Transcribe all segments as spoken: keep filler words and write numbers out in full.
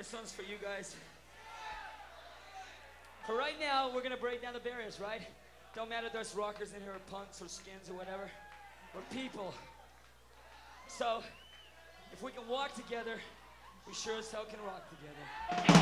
This one's for you guys. For right now, we're gonna break down the barriers, right? Don't matter if there's rockers in here, or punks, or skins, or whatever. We're people. So, if we can walk together, we sure as hell can rock together.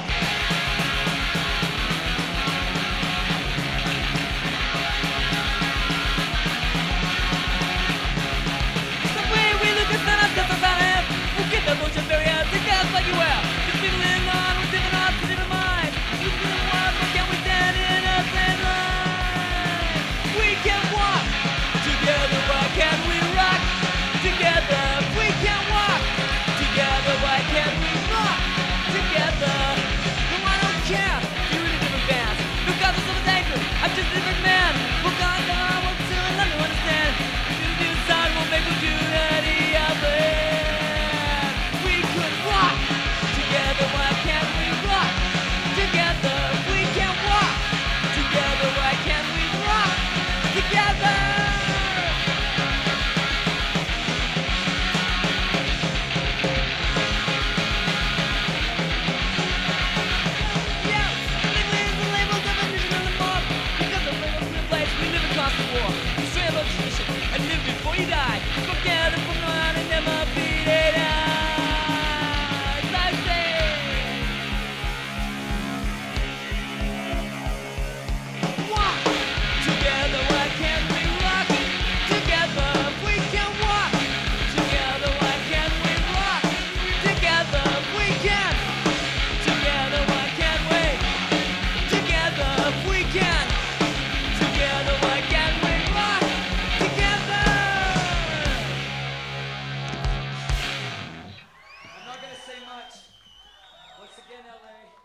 Once again, L A.